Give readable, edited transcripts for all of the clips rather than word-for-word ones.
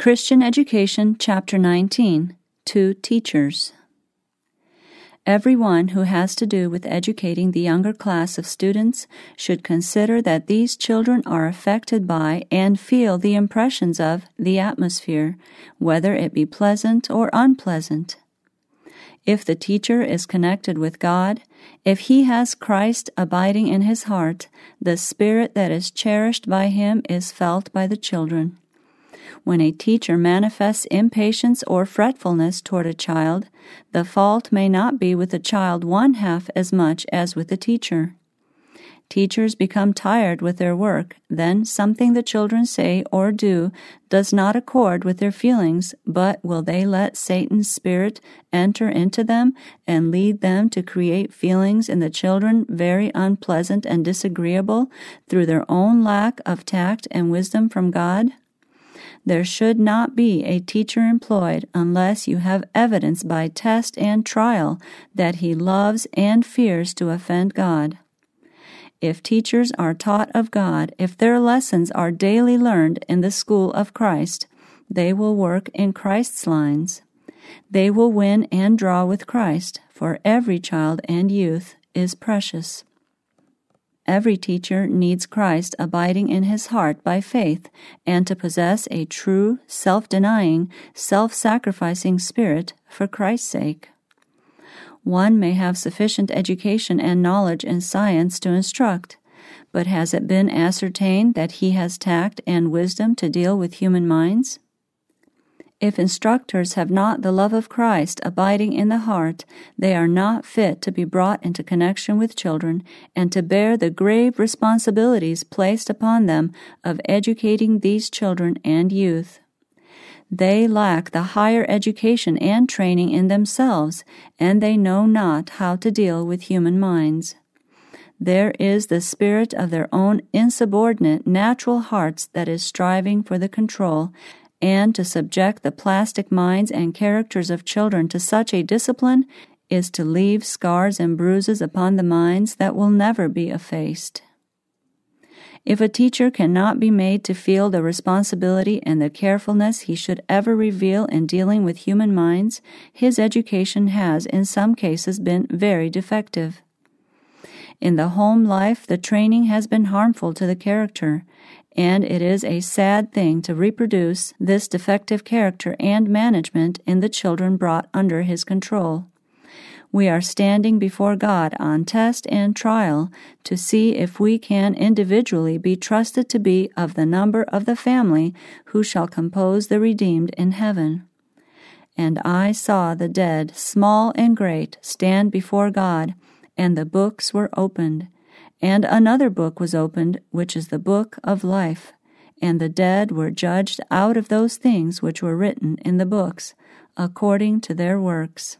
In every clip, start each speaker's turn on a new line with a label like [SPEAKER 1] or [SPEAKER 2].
[SPEAKER 1] Christian Education, Chapter 19, to Teachers. Everyone who has to do with educating the younger class of students should consider that these children are affected by and feel the impressions of the atmosphere, whether it be pleasant or unpleasant. If the teacher is connected with God, if he has Christ abiding in his heart, the spirit that is cherished by him is felt by the children. When a teacher manifests impatience or fretfulness toward a child, the fault may not be with the child one half as much as with the teacher. Teachers become tired with their work, then something the children say or do does not accord with their feelings, but will they let Satan's spirit enter into them and lead them to create feelings in the children very unpleasant and disagreeable through their own lack of tact and wisdom from God? There should not be a teacher employed unless you have evidence by test and trial that he loves and fears to offend God. If teachers are taught of God, if their lessons are daily learned in the school of Christ, they will work in Christ's lines. They will win and draw with Christ, for every child and youth is precious. Every teacher needs Christ abiding in his heart by faith and to possess a true, self-denying, self-sacrificing spirit for Christ's sake. One may have sufficient education and knowledge in science to instruct, but has it been ascertained that he has tact and wisdom to deal with human minds? If instructors have not the love of Christ abiding in the heart, they are not fit to be brought into connection with children and to bear the grave responsibilities placed upon them of educating these children and youth. They lack the higher education and training in themselves, and they know not how to deal with human minds. There is the spirit of their own insubordinate natural hearts that is striving for the control and to subject the plastic minds and characters of children to such a discipline is to leave scars and bruises upon the minds that will never be effaced. If a teacher cannot be made to feel the responsibility and the carefulness he should ever reveal in dealing with human minds, his education has in some cases been very defective. In the home life, the training has been harmful to the character, and it is a sad thing to reproduce this defective character and management in the children brought under his control. We are standing before God on test and trial to see if we can individually be trusted to be of the number of the family who shall compose the redeemed in heaven. And I saw the dead, small and great, stand before God, and the books were opened. And another book was opened, which is the book of life. And the dead were judged out of those things which were written in the books, according to their works.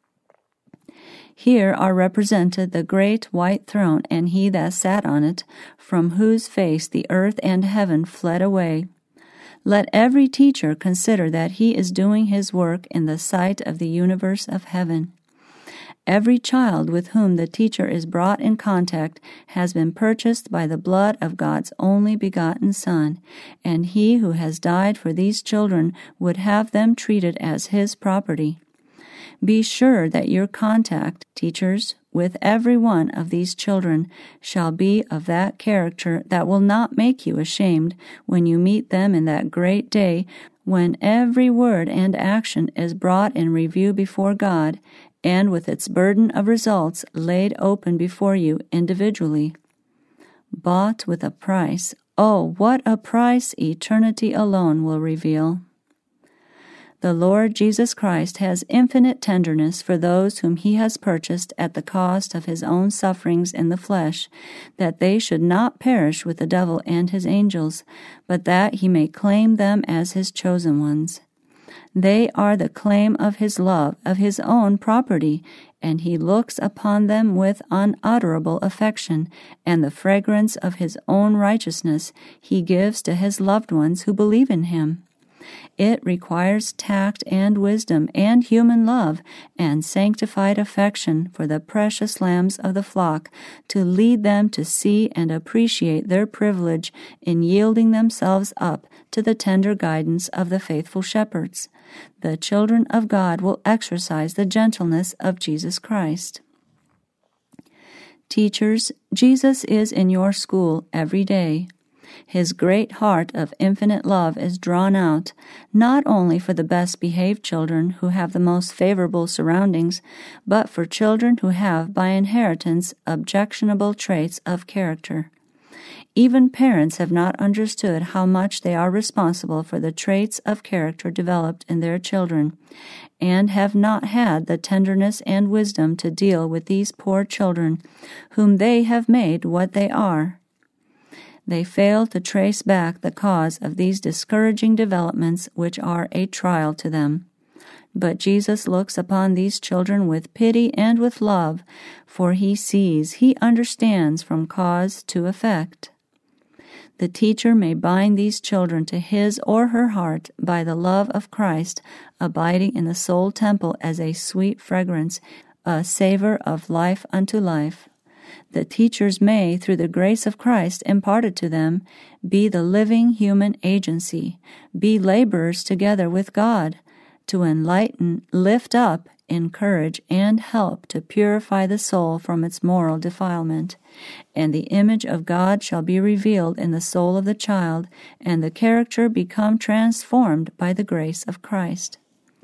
[SPEAKER 1] Here are represented the great white throne and he that sat on it, from whose face the earth and heaven fled away. Let every teacher consider that he is doing his work in the sight of the universe of heaven. Every child with whom the teacher is brought in contact has been purchased by the blood of God's only begotten Son, and he who has died for these children would have them treated as his property. Be sure that your contact, teachers, with every one of these children shall be of that character that will not make you ashamed when you meet them in that great day when every word and action is brought in review before God, and with its burden of results laid open before you individually. Bought with a price, oh, what a price eternity alone will reveal. The Lord Jesus Christ has infinite tenderness for those whom he has purchased at the cost of his own sufferings in the flesh, that they should not perish with the devil and his angels, but that he may claim them as his chosen ones. They are the claim of his love, of his own property, and he looks upon them with unutterable affection, and the fragrance of his own righteousness he gives to his loved ones who believe in him. It requires tact and wisdom and human love and sanctified affection for the precious lambs of the flock to lead them to see and appreciate their privilege in yielding themselves up to the tender guidance of the faithful shepherds. The children of God will exercise the gentleness of Jesus Christ. Teachers, Jesus is in your school every day. His great heart of infinite love is drawn out, not only for the best behaved children who have the most favorable surroundings, but for children who have by inheritance objectionable traits of character. Even parents have not understood how much they are responsible for the traits of character developed in their children, and have not had the tenderness and wisdom to deal with these poor children, whom they have made what they are. They fail to trace back the cause of these discouraging developments which are a trial to them. But Jesus looks upon these children with pity and with love, for he sees, he understands from cause to effect. The teacher may bind these children to his or her heart by the love of Christ, abiding in the soul temple as a sweet fragrance, a savor of life unto life. The teachers may, through the grace of Christ imparted to them, be the living human agency, be laborers together with God, to enlighten, lift up, encourage, and help to purify the soul from its moral defilement. And the image of God shall be revealed in the soul of the child, and the character become transformed by the grace of Christ.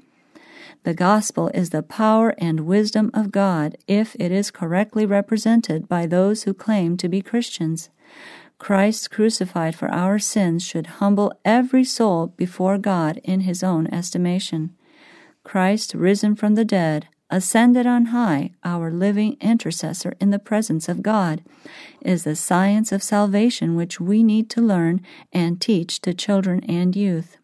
[SPEAKER 1] The gospel is the power and wisdom of God if it is correctly represented by those who claim to be Christians. Christ crucified for our sins should humble every soul before God in his own estimation. Christ risen from the dead, ascended on high, our living intercessor in the presence of God, is the science of salvation which we need to learn and teach to children and youth.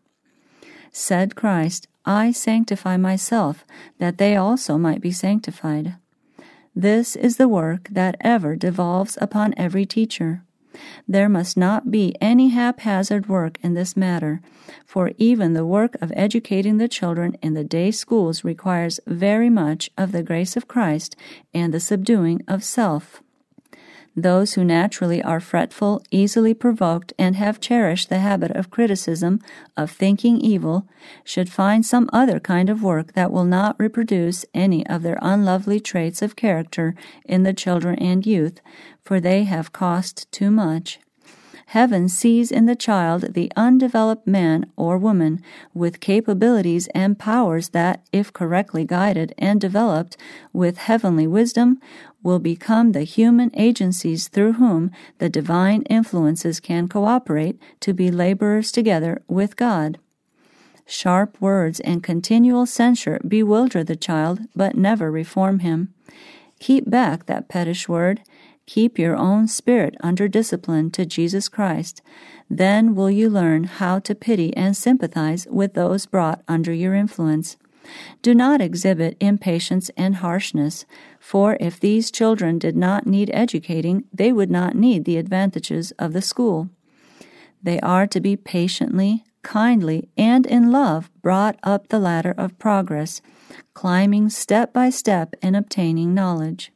[SPEAKER 1] Said Christ, I sanctify myself, that they also might be sanctified. This is the work that ever devolves upon every teacher. There must not be any haphazard work in this matter, for even the work of educating the children in the day schools requires very much of the grace of Christ and the subduing of self. Those who naturally are fretful, easily provoked, and have cherished the habit of criticism, of thinking evil, should find some other kind of work that will not reproduce any of their unlovely traits of character in the children and youth, for they have cost too much. Heaven sees in the child the undeveloped man or woman with capabilities and powers that, if correctly guided and developed with heavenly wisdom, will become the human agencies through whom the divine influences can cooperate to be laborers together with God. Sharp words and continual censure bewilder the child, but never reform him. Keep back that pettish word. Keep your own spirit under discipline to Jesus Christ. Then will you learn how to pity and sympathize with those brought under your influence. Do not exhibit impatience and harshness, for if these children did not need educating, they would not need the advantages of the school. They are to be patiently, kindly, and in love brought up the ladder of progress, climbing step by step in obtaining knowledge.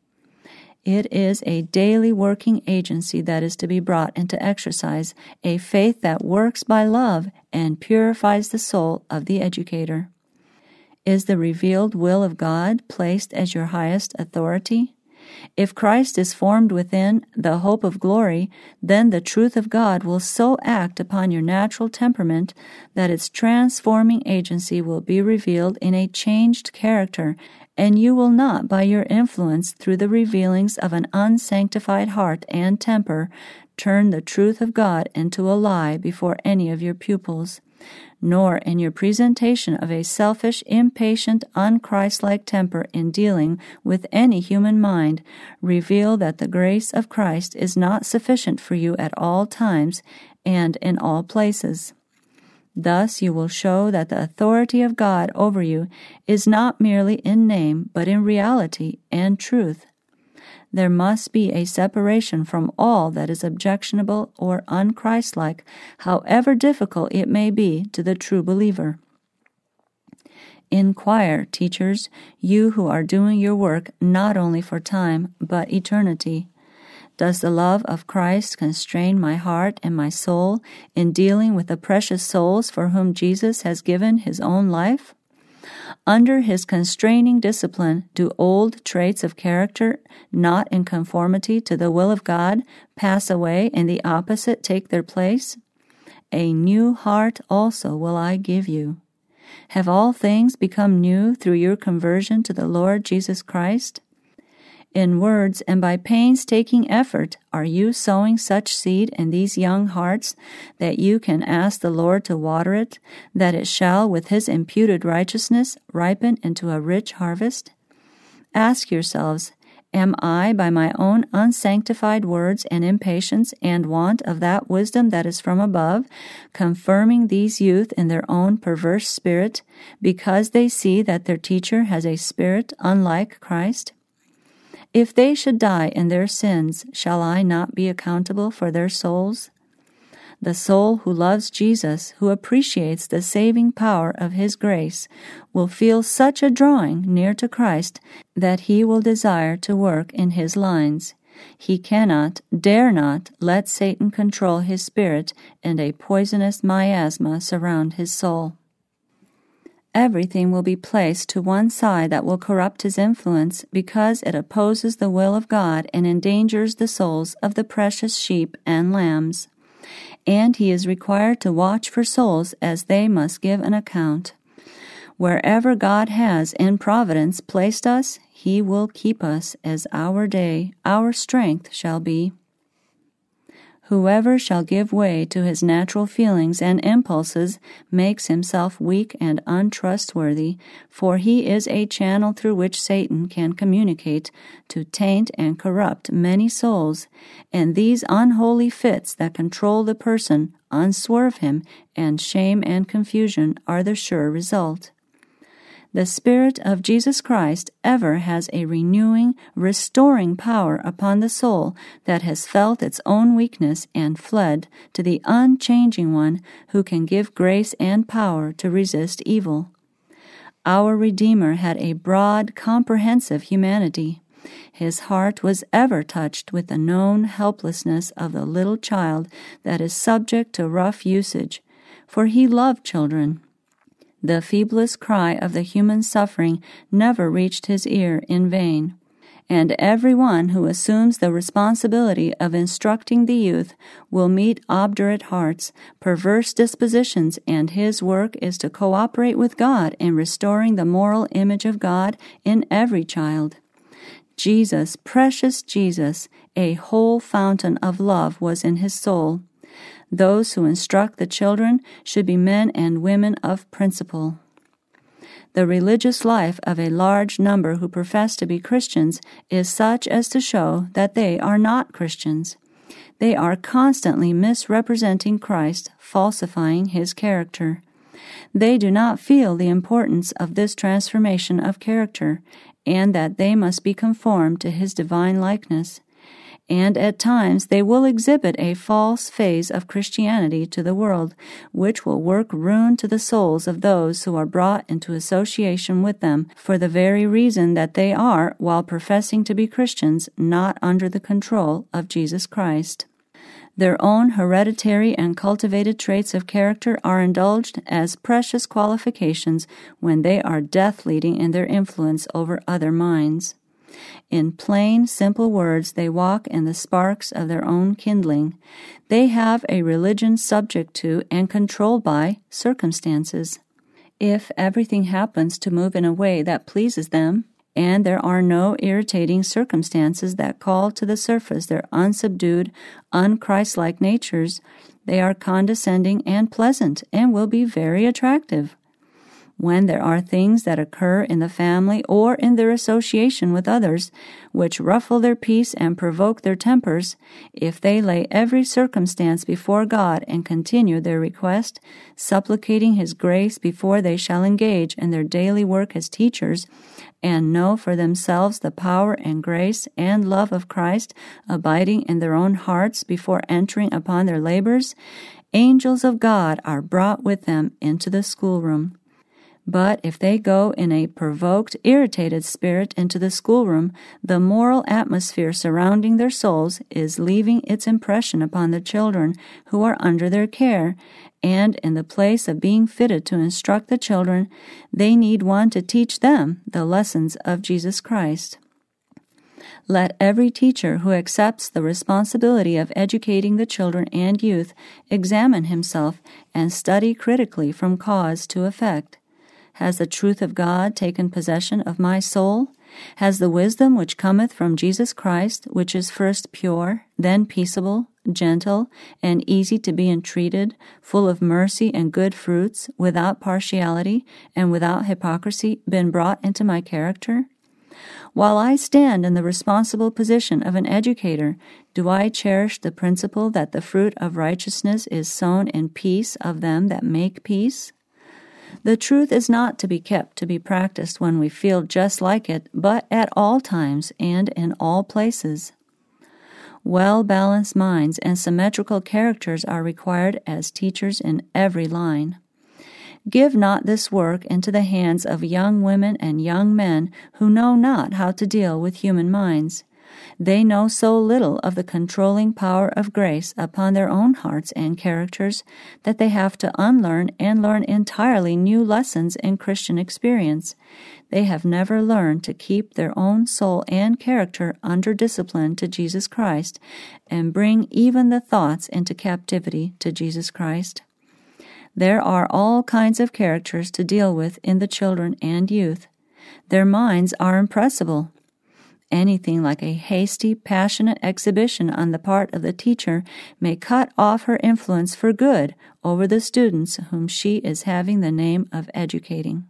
[SPEAKER 1] It is a daily working agency that is to be brought into exercise, a faith that works by love and purifies the soul of the educator. Is the revealed will of God placed as your highest authority? If Christ is formed within the hope of glory, then the truth of God will so act upon your natural temperament that its transforming agency will be revealed in a changed character, and you will not, by your influence through the revealings of an unsanctified heart and temper, turn the truth of God into a lie before any of your pupils, nor in your presentation of a selfish, impatient, unchristlike temper in dealing with any human mind, reveal that the grace of Christ is not sufficient for you at all times and in all places. Thus you will show that the authority of God over you is not merely in name, but in reality and truth. There must be a separation from all that is objectionable or unchristlike, however difficult it may be to the true believer. Inquire, teachers, you who are doing your work not only for time, but eternity. Does the love of Christ constrain my heart and my soul in dealing with the precious souls for whom Jesus has given his own life? Under his constraining discipline, do old traits of character, not in conformity to the will of God, pass away and the opposite take their place? A new heart also will I give you. Have all things become new through your conversion to the Lord Jesus Christ? In words and by painstaking effort, are you sowing such seed in these young hearts that you can ask the Lord to water it, that it shall, with his imputed righteousness, ripen into a rich harvest? Ask yourselves, am I, by my own unsanctified words and impatience and want of that wisdom that is from above, confirming these youth in their own perverse spirit, because they see that their teacher has a spirit unlike Christ? If they should die in their sins, shall I not be accountable for their souls? The soul who loves Jesus, who appreciates the saving power of his grace, will feel such a drawing near to Christ that he will desire to work in his lines. He cannot, dare not, let Satan control his spirit and a poisonous miasma surround his soul. Everything will be placed to one side that will corrupt his influence because it opposes the will of God and endangers the souls of the precious sheep and lambs. And he is required to watch for souls as they must give an account. Wherever God has in providence placed us, he will keep us as our day, our strength shall be. Whoever shall give way to his natural feelings and impulses makes himself weak and untrustworthy, for he is a channel through which Satan can communicate to taint and corrupt many souls, and these unholy fits that control the person, unswerve him, and shame and confusion are the sure result. The Spirit of Jesus Christ ever has a renewing, restoring power upon the soul that has felt its own weakness and fled to the unchanging One who can give grace and power to resist evil. Our Redeemer had a broad, comprehensive humanity. His heart was ever touched with the known helplessness of the little child that is subject to rough usage, for he loved children. The feeblest cry of the human suffering never reached his ear in vain. And every one who assumes the responsibility of instructing the youth will meet obdurate hearts, perverse dispositions, and his work is to cooperate with God in restoring the moral image of God in every child. Jesus, precious Jesus, a whole fountain of love was in his soul. Those who instruct the children should be men and women of principle. The religious life of a large number who profess to be Christians is such as to show that they are not Christians. They are constantly misrepresenting Christ, falsifying his character. They do not feel the importance of this transformation of character, and that they must be conformed to his divine likeness. And at times they will exhibit a false phase of Christianity to the world, which will work ruin to the souls of those who are brought into association with them for the very reason that they are, while professing to be Christians, not under the control of Jesus Christ. Their own hereditary and cultivated traits of character are indulged as precious qualifications when they are death-leading in their influence over other minds. In plain, simple words, they walk in the sparks of their own kindling. They have a religion subject to and controlled by circumstances. If everything happens to move in a way that pleases them, and there are no irritating circumstances that call to the surface their unsubdued, unchristlike natures, they are condescending and pleasant and will be very attractive. When there are things that occur in the family or in their association with others, which ruffle their peace and provoke their tempers, if they lay every circumstance before God and continue their request, supplicating His grace before they shall engage in their daily work as teachers, and know for themselves the power and grace and love of Christ abiding in their own hearts before entering upon their labors, angels of God are brought with them into the schoolroom. But if they go in a provoked, irritated spirit into the schoolroom, the moral atmosphere surrounding their souls is leaving its impression upon the children who are under their care, and in the place of being fitted to instruct the children, they need one to teach them the lessons of Jesus Christ. Let every teacher who accepts the responsibility of educating the children and youth examine himself and study critically from cause to effect. Has the truth of God taken possession of my soul? Has the wisdom which cometh from Jesus Christ, which is first pure, then peaceable, gentle, and easy to be entreated, full of mercy and good fruits, without partiality and without hypocrisy, been brought into my character? While I stand in the responsible position of an educator, do I cherish the principle that the fruit of righteousness is sown in peace of them that make peace? The truth is not to be kept to be practiced when we feel just like it, but at all times and in all places. Well-balanced minds and symmetrical characters are required as teachers in every line. Give not this work into the hands of young women and young men who know not how to deal with human minds. They know so little of the controlling power of grace upon their own hearts and characters that they have to unlearn and learn entirely new lessons in Christian experience. They have never learned to keep their own soul and character under discipline to Jesus Christ and bring even the thoughts into captivity to Jesus Christ. There are all kinds of characters to deal with in the children and youth. Their minds are impressible. Anything like a hasty, passionate exhibition on the part of the teacher may cut off her influence for good over the students whom she is having the name of educating.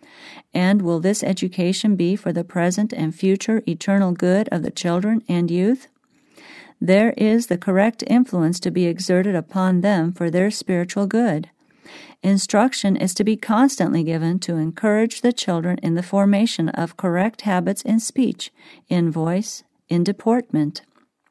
[SPEAKER 1] And will this education be for the present and future eternal good of the children and youth? There is the correct influence to be exerted upon them for their spiritual good. Instruction is to be constantly given to encourage the children in the formation of correct habits in speech, in voice, in deportment.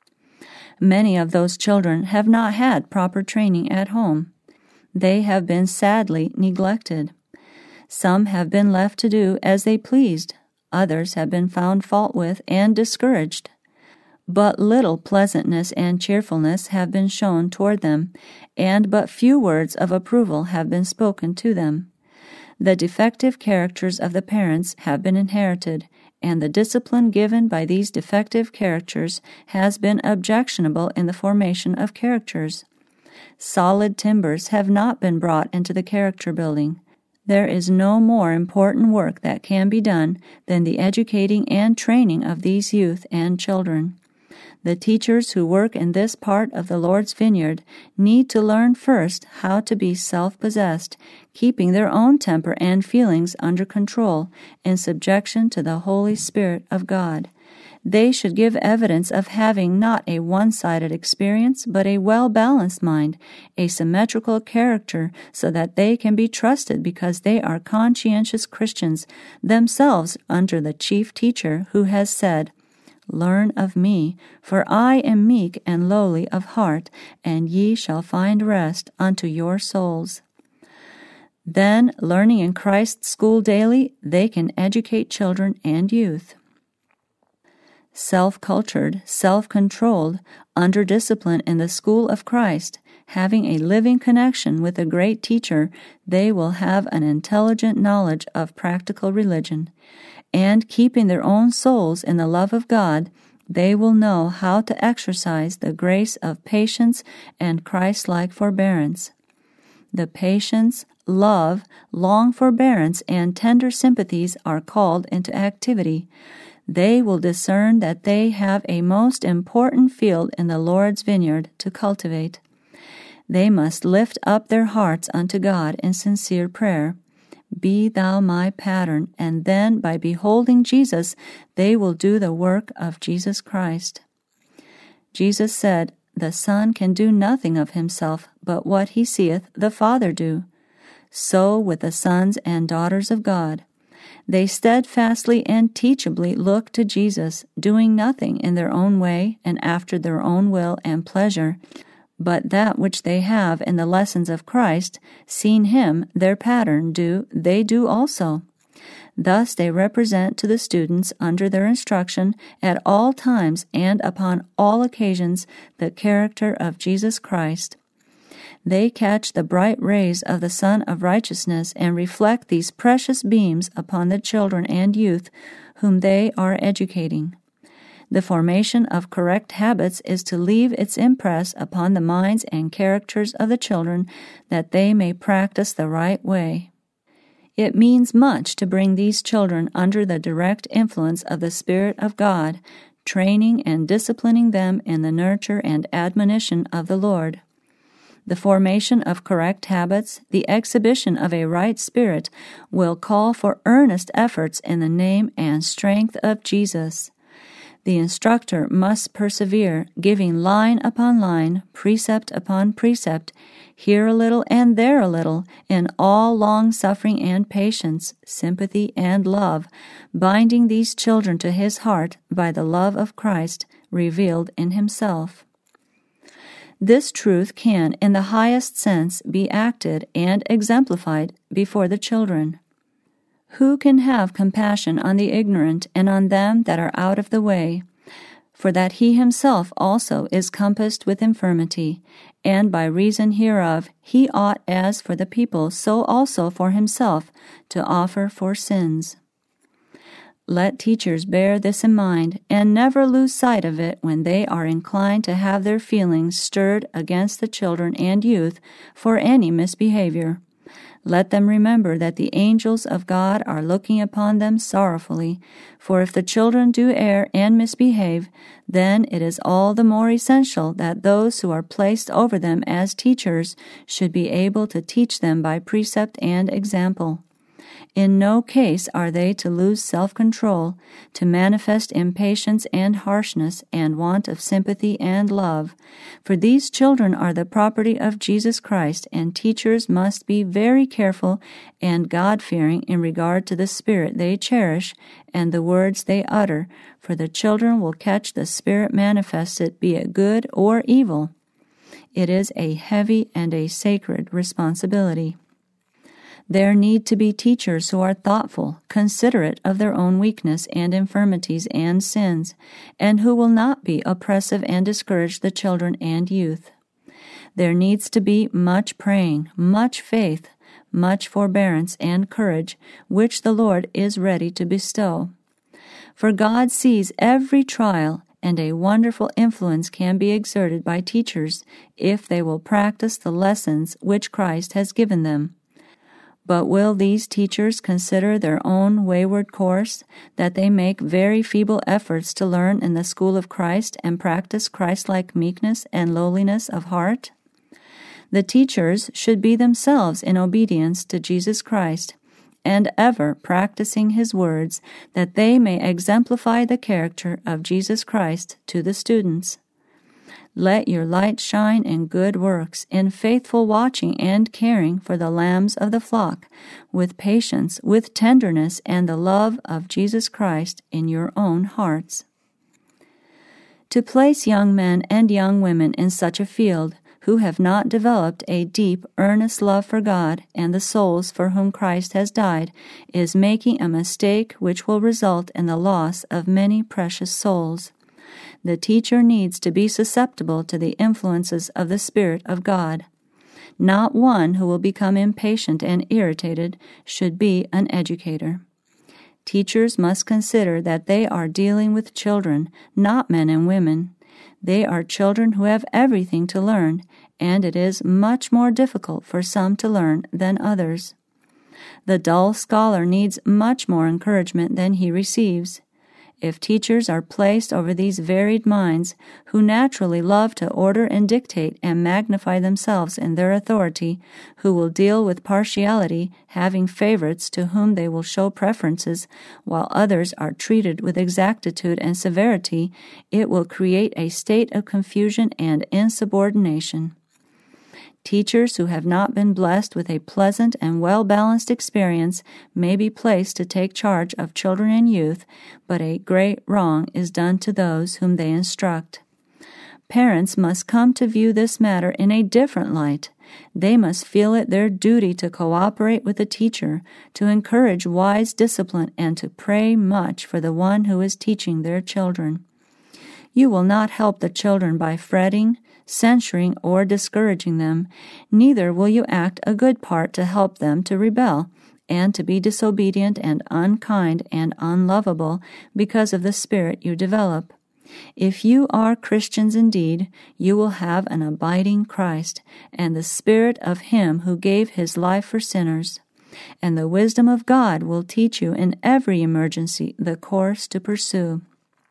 [SPEAKER 1] Many of those children have not had proper training at home. They have been sadly neglected. Some have been left to do as they pleased. Others have been found fault with and discouraged. But little pleasantness and cheerfulness have been shown toward them, and but few words of approval have been spoken to them. The defective characters of the parents have been inherited, and the discipline given by these defective characters has been objectionable in the formation of characters. Solid timbers have not been brought into the character building. There is no more important work that can be done than the educating and training of these youth and children. The teachers who work in this part of the Lord's vineyard need to learn first how to be self-possessed, keeping their own temper and feelings under control in subjection to the Holy Spirit of God. They should give evidence of having not a one-sided experience, but a well-balanced mind, a symmetrical character, so that they can be trusted because they are conscientious Christians, themselves under the chief teacher who has said, "Learn of me, for I am meek and lowly of heart, and ye shall find rest unto your souls." Then, learning in Christ's school daily, they can educate children and youth. Self-cultured, self-controlled, under discipline in the school of Christ, having a living connection with a great teacher, they will have an intelligent knowledge of practical religion. And keeping their own souls in the love of God, they will know how to exercise the grace of patience and Christ-like forbearance. The patience, love, long forbearance, and tender sympathies are called into activity. They will discern that they have a most important field in the Lord's vineyard to cultivate. They must lift up their hearts unto God in sincere prayer. Be thou my pattern, and then by beholding Jesus, they will do the work of Jesus Christ. Jesus said, "The Son can do nothing of himself, but what he seeth the Father do." So with the sons and daughters of God. They steadfastly and teachably look to Jesus, doing nothing in their own way and after their own will and pleasure, but that which they have in the lessons of Christ, seen him, their pattern, do, they do also. Thus they represent to the students under their instruction at all times and upon all occasions the character of Jesus Christ. They catch the bright rays of the Sun of Righteousness and reflect these precious beams upon the children and youth whom they are educating. The formation of correct habits is to leave its impress upon the minds and characters of the children that they may practice the right way. It means much to bring these children under the direct influence of the Spirit of God, training and disciplining them in the nurture and admonition of the Lord. The formation of correct habits, the exhibition of a right spirit, will call for earnest efforts in the name and strength of Jesus. The instructor must persevere, giving line upon line, precept upon precept, here a little and there a little, in all long-suffering and patience, sympathy and love, binding these children to his heart by the love of Christ revealed in himself. This truth can, in the highest sense, be acted and exemplified before the children. Who can have compassion on the ignorant and on them that are out of the way? For that he himself also is compassed with infirmity, and by reason hereof he ought as for the people, so also for himself, to offer for sins. Let teachers bear this in mind, and never lose sight of it when they are inclined to have their feelings stirred against the children and youth for any misbehavior. Let them remember that the angels of God are looking upon them sorrowfully, for if the children do err and misbehave, then it is all the more essential that those who are placed over them as teachers should be able to teach them by precept and example. In no case are they to lose self-control, to manifest impatience and harshness and want of sympathy and love, for these children are the property of Jesus Christ, and teachers must be very careful and God-fearing in regard to the spirit they cherish and the words they utter, for the children will catch the spirit manifested, be it good or evil. It is a heavy and a sacred responsibility. There need to be teachers who are thoughtful, considerate of their own weakness and infirmities and sins, and who will not be oppressive and discourage the children and youth. There needs to be much praying, much faith, much forbearance and courage, which the Lord is ready to bestow. For God sees every trial, and a wonderful influence can be exerted by teachers if they will practice the lessons which Christ has given them. But will these teachers consider their own wayward course, that they make very feeble efforts to learn in the school of Christ and practice Christ-like meekness and lowliness of heart? The teachers should be themselves in obedience to Jesus Christ, and ever practicing his words, that they may exemplify the character of Jesus Christ to the students. Let your light shine in good works, in faithful watching and caring for the lambs of the flock, with patience, with tenderness, and the love of Jesus Christ in your own hearts. To place young men and young women in such a field, who have not developed a deep, earnest love for God and the souls for whom Christ has died, is making a mistake which will result in the loss of many precious souls. The teacher needs to be susceptible to the influences of the Spirit of God. Not one who will become impatient and irritated should be an educator. Teachers must consider that they are dealing with children, not men and women. They are children who have everything to learn, and it is much more difficult for some to learn than others. The dull scholar needs much more encouragement than he receives. If teachers are placed over these varied minds, who naturally love to order and dictate and magnify themselves in their authority, who will deal with partiality, having favorites to whom they will show preferences, while others are treated with exactitude and severity, it will create a state of confusion and insubordination. Teachers who have not been blessed with a pleasant and well-balanced experience may be placed to take charge of children and youth, but a great wrong is done to those whom they instruct. Parents must come to view this matter in a different light. They must feel it their duty to cooperate with the teacher, to encourage wise discipline, and to pray much for the one who is teaching their children. You will not help the children by fretting, censuring, or discouraging them. Neither will you act a good part to help them to rebel, and to be disobedient and unkind and unlovable because of the spirit you develop. If you are Christians indeed, you will have an abiding Christ, and the Spirit of Him who gave His life for sinners. And the wisdom of God will teach you in every emergency the course to pursue.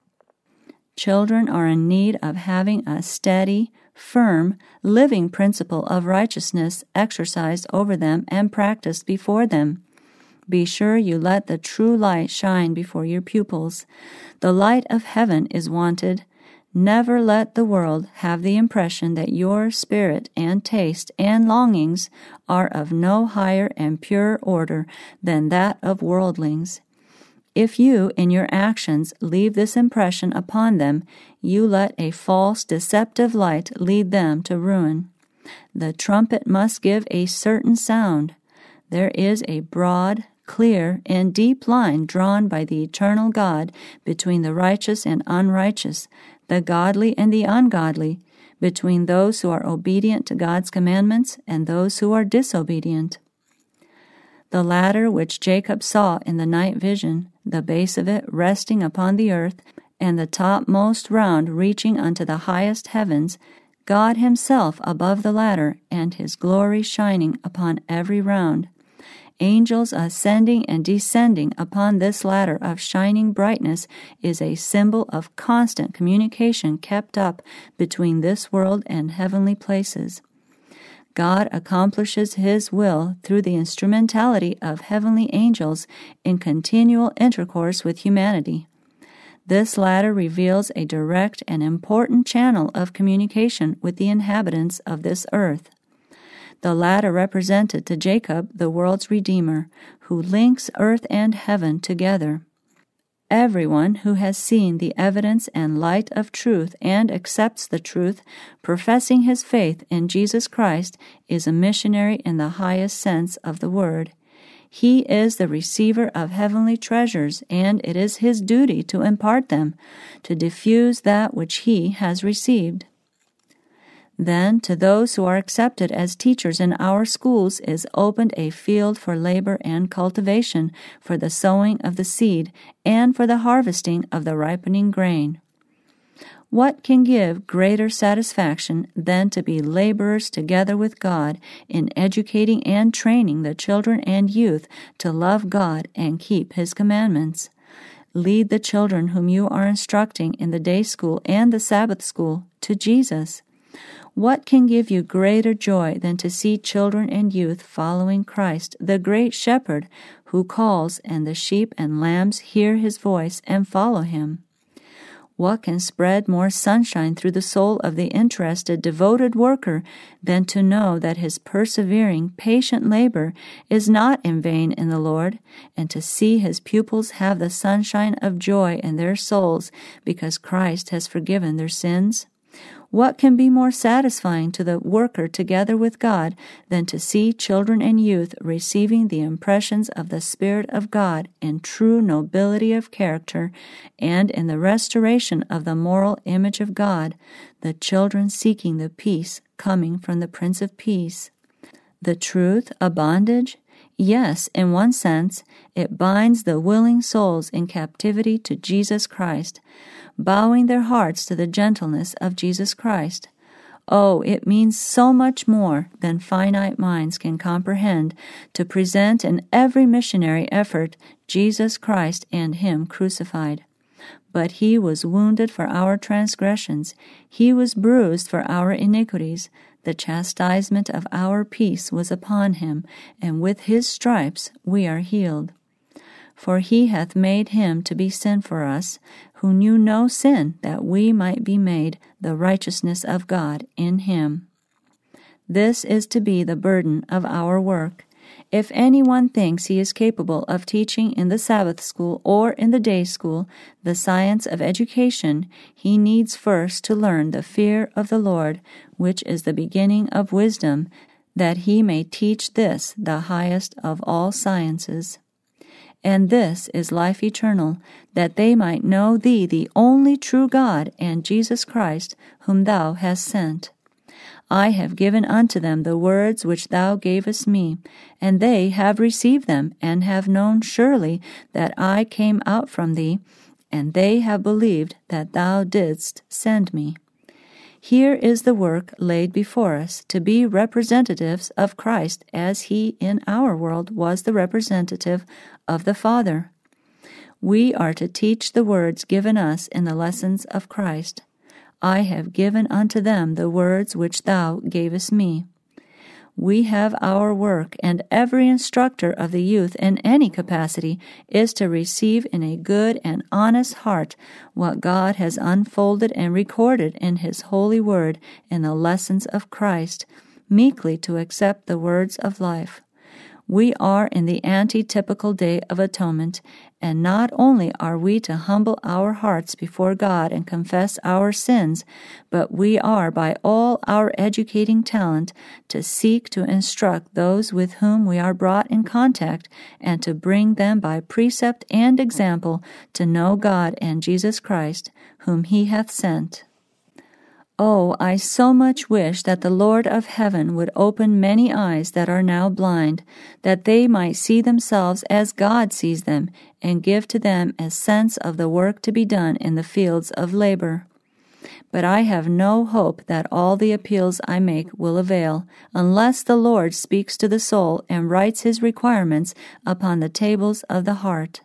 [SPEAKER 1] Children are in need of having a steady, firm, living principle of righteousness exercised over them and practiced before them. Be sure you let the true light shine before your pupils. The light of heaven is wanted. Never let the world have the impression that your spirit and taste and longings are of no higher and purer order than that of worldlings. If you, in your actions, leave this impression upon them, you let a false, deceptive light lead them to ruin. The trumpet must give a certain sound. There is a broad, clear, and deep line drawn by the eternal God between the righteous and unrighteous, the godly and the ungodly, between those who are obedient to God's commandments and those who are disobedient. The ladder which Jacob saw in the night vision, the base of it resting upon the earth, and the topmost round reaching unto the highest heavens, God Himself above the ladder, and His glory shining upon every round. Angels ascending and descending upon this ladder of shining brightness is a symbol of constant communication kept up between this world and heavenly places. God accomplishes His will through the instrumentality of heavenly angels in continual intercourse with humanity. This ladder reveals a direct and important channel of communication with the inhabitants of this earth. The ladder represented to Jacob the world's Redeemer, who links earth and heaven together. Everyone who has seen the evidence and light of truth and accepts the truth, professing his faith in Jesus Christ, is a missionary in the highest sense of the word. He is the receiver of heavenly treasures, and it is his duty to impart them, to diffuse that which he has received. Then to those who are accepted as teachers in our schools is opened a field for labor and cultivation, for the sowing of the seed, and for the harvesting of the ripening grain. What can give greater satisfaction than to be laborers together with God in educating and training the children and youth to love God and keep His commandments? Lead the children whom you are instructing in the day school and the Sabbath school to Jesus. What can give you greater joy than to see children and youth following Christ, the great shepherd, who calls, and the sheep and lambs hear His voice and follow Him? What can spread more sunshine through the soul of the interested, devoted worker than to know that his persevering, patient labor is not in vain in the Lord, and to see his pupils have the sunshine of joy in their souls because Christ has forgiven their sins? What can be more satisfying to the worker together with God than to see children and youth receiving the impressions of the Spirit of God in true nobility of character and in the restoration of the moral image of God, the children seeking the peace coming from the Prince of Peace? The truth a bondage? Yes, in one sense, it binds the willing souls in captivity to Jesus Christ, bowing their hearts to the gentleness of Jesus Christ. Oh, it means so much more than finite minds can comprehend to present in every missionary effort Jesus Christ and Him crucified. But he was wounded for our transgressions, he was bruised for our iniquities. The chastisement of our peace was upon him, and with his stripes we are healed. For he hath made him to be sin for us, who knew no sin, that we might be made the righteousness of God in him. This is to be the burden of our work. If anyone thinks he is capable of teaching in the Sabbath school or in the day school the science of education, he needs first to learn the fear of the Lord, which is the beginning of wisdom, that he may teach this, the highest of all sciences. And this is life eternal, that they might know thee, the only true God, and Jesus Christ, whom thou hast sent. I have given unto them the words which thou gavest me, and they have received them, and have known surely that I came out from thee, and they have believed that thou didst send me. Here is the work laid before us, to be representatives of Christ, as he in our world was the representative of the Father. We are to teach the words given us in the lessons of Christ. I have given unto them the words which thou gavest me. We have our work, and every instructor of the youth in any capacity is to receive in a good and honest heart what God has unfolded and recorded in his holy word in the lessons of Christ, meekly to accept the words of life. We are in the antitypical day of atonement, and not only are we to humble our hearts before God and confess our sins, but we are by all our educating talent to seek to instruct those with whom we are brought in contact, and to bring them by precept and example to know God and Jesus Christ, whom he hath sent. Oh, I so much wish that the Lord of heaven would open many eyes that are now blind, that they might see themselves as God sees them, and give to them a sense of the work to be done in the fields of labor. But I have no hope that all the appeals I make will avail, unless the Lord speaks to the soul and writes his requirements upon the tables of the heart.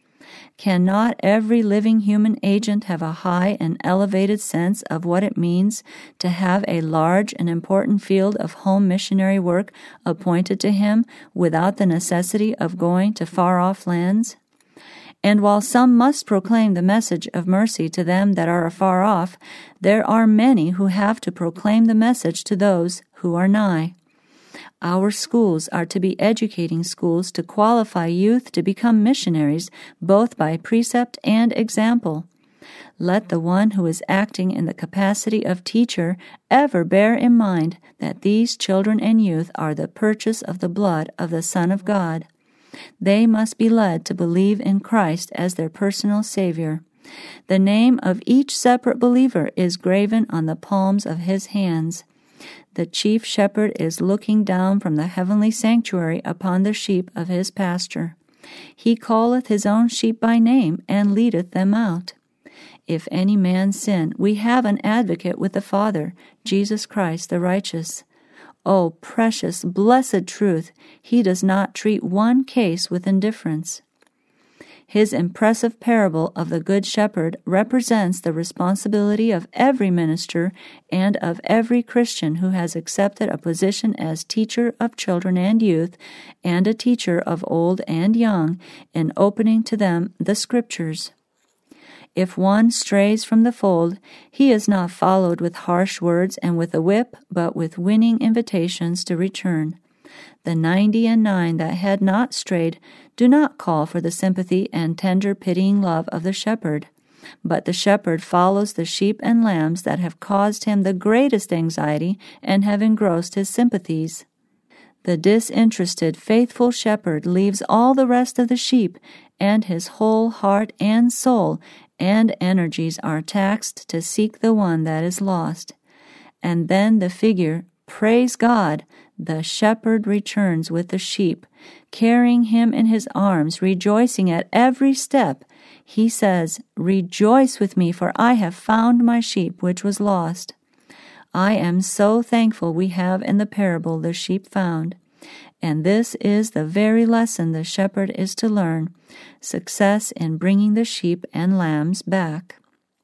[SPEAKER 1] Cannot every living human agent have a high and elevated sense of what it means to have a large and important field of home missionary work appointed to him without the necessity of going to far-off lands? And while some must proclaim the message of mercy to them that are afar off, there are many who have to proclaim the message to those who are nigh. Our schools are to be educating schools to qualify youth to become missionaries, both by precept and example. Let the one who is acting in the capacity of teacher ever bear in mind that these children and youth are the purchase of the blood of the Son of God. They must be led to believe in Christ as their personal Savior. The name of each separate believer is graven on the palms of his hands. The chief shepherd is looking down from the heavenly sanctuary upon the sheep of his pasture. He calleth his own sheep by name, and leadeth them out. If any man sin, we have an advocate with the Father, Jesus Christ the righteous. O precious, blessed truth, he does not treat one case with indifference. His impressive parable of the Good Shepherd represents the responsibility of every minister and of every Christian who has accepted a position as teacher of children and youth, and a teacher of old and young, in opening to them the Scriptures. If one strays from the fold, he is not followed with harsh words and with a whip, but with winning invitations to return. The 99 that had not strayed do not call for the sympathy and tender pitying love of the shepherd, but the shepherd follows the sheep and lambs that have caused him the greatest anxiety and have engrossed his sympathies. The disinterested, faithful shepherd leaves all the rest of the sheep, and his whole heart and soul and energies are taxed to seek the one that is lost. And then the figure, praise God, the shepherd returns with the sheep, carrying him in his arms, rejoicing at every step. He says, "Rejoice with me, for I have found my sheep which was lost." I am so thankful we have in the parable the sheep found. and this is the very lesson the shepherd is to learn: success in bringing the sheep and lambs back.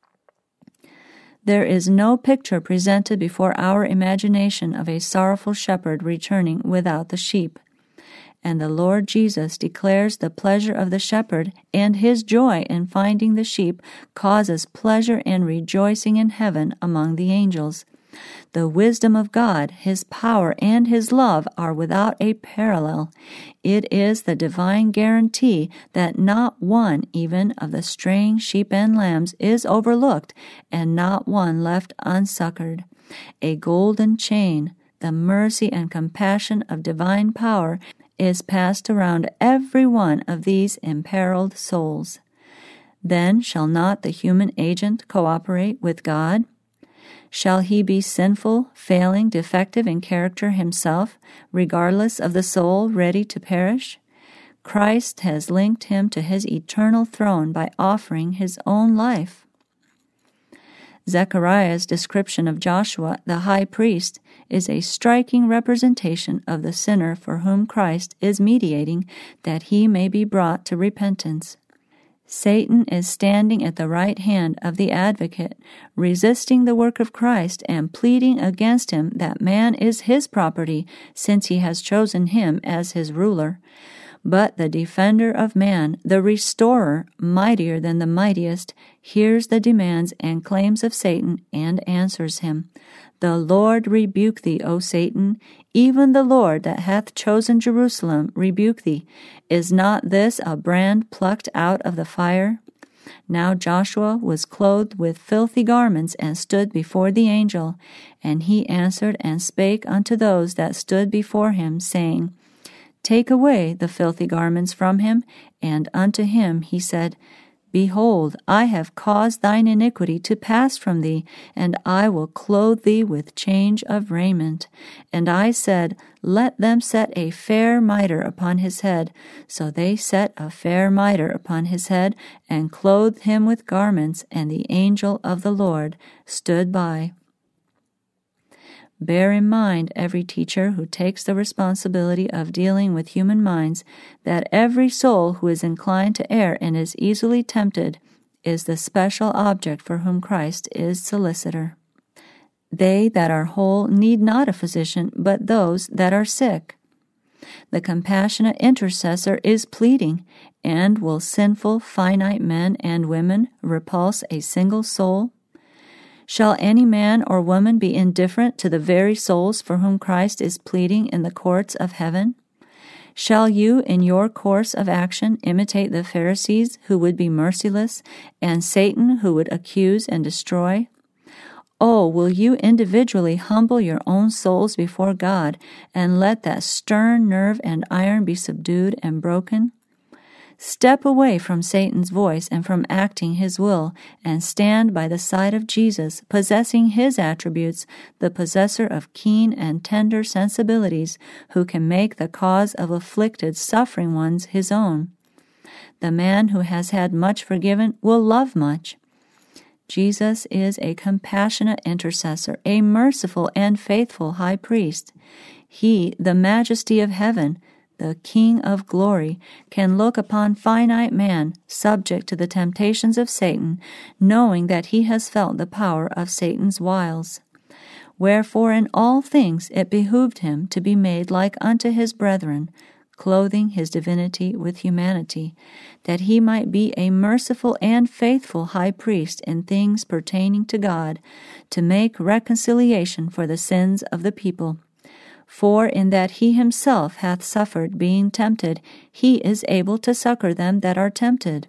[SPEAKER 1] There is no picture presented before our imagination of a sorrowful shepherd returning without the sheep. And the Lord Jesus declares the pleasure of the shepherd, and his joy in finding the sheep causes pleasure and rejoicing in heaven among the angels. The wisdom of God, His power, and His love are without a parallel. It is the divine guarantee that not one even of the straying sheep and lambs is overlooked, and not one left unsuccored. A golden chain, the mercy and compassion of divine power, is passed around every one of these imperiled souls. Then shall not the human agent cooperate with God? Shall he be sinful, failing, defective in character himself, regardless of the soul ready to perish? Christ has linked him to his eternal throne by offering his own life. Zechariah's description of Joshua, the high priest, is a striking representation of the sinner for whom Christ is mediating, that he may be brought to repentance. Satan is standing at the right hand of the advocate, resisting the work of Christ and pleading against him that man is his property, since he has chosen him as his ruler. But the defender of man, the restorer, mightier than the mightiest, hears the demands and claims of Satan and answers him. The Lord rebuke thee, O Satan, even the Lord that hath chosen Jerusalem rebuke thee. Is not this a brand plucked out of the fire? Now Joshua was clothed with filthy garments and stood before the angel. And he answered and spake unto those that stood before him, saying, Take away the filthy garments from him. And unto him he said, Behold, I have caused thine iniquity to pass from thee, and I will clothe thee with change of raiment. And I said, Let them set a fair mitre upon his head. So they set a fair mitre upon his head, and clothed him with garments, and the angel of the Lord stood by. Bear in mind, every teacher who takes the responsibility of dealing with human minds, that every soul who is inclined to err and is easily tempted is the special object for whom Christ is solicitor. They that are whole need not a physician, but those that are sick. The compassionate intercessor is pleading, and will sinful, finite men and women repulse a single soul? Shall any man or woman be indifferent to the very souls for whom Christ is pleading in the courts of heaven? Shall you, in your course of action, imitate the Pharisees who would be merciless, and Satan who would accuse and destroy? Oh, will you individually humble your own souls before God, and let that stern nerve and iron be subdued and broken? Step away from Satan's voice and from acting his will, and stand by the side of Jesus, possessing his attributes, the possessor of keen and tender sensibilities, who can make the cause of afflicted, suffering ones his own. The man who has had much forgiven will love much. Jesus is a compassionate intercessor, a merciful and faithful high priest. He, the majesty of heaven, the King of glory, can look upon finite man, subject to the temptations of Satan, knowing that he has felt the power of Satan's wiles. Wherefore in all things it behooved him to be made like unto his brethren, clothing his divinity with humanity, that he might be a merciful and faithful high priest in things pertaining to God, to make reconciliation for the sins of the people. For in that he himself hath suffered being tempted, he is able to succor them that are tempted.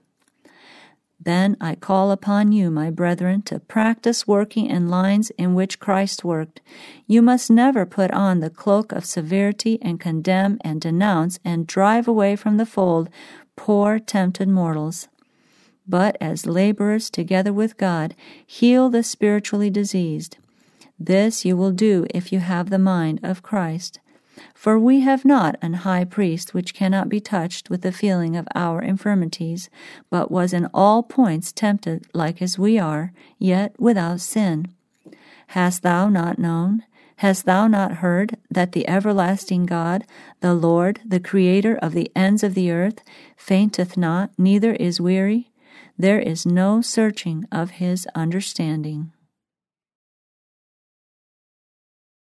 [SPEAKER 1] Then I call upon you, my brethren, to practice working in lines in which Christ worked. You must never put on the cloak of severity and condemn and denounce and drive away from the fold poor tempted mortals. But as laborers together with God, heal the spiritually diseased. This you will do if you have the mind of Christ. For we have not an high priest which cannot be touched with the feeling of our infirmities, but was in all points tempted like as we are, yet without sin. Hast thou not known? Hast thou not heard that the everlasting God, the Lord, the Creator of the ends of the earth, fainteth not, neither is weary? There is no searching of his understanding.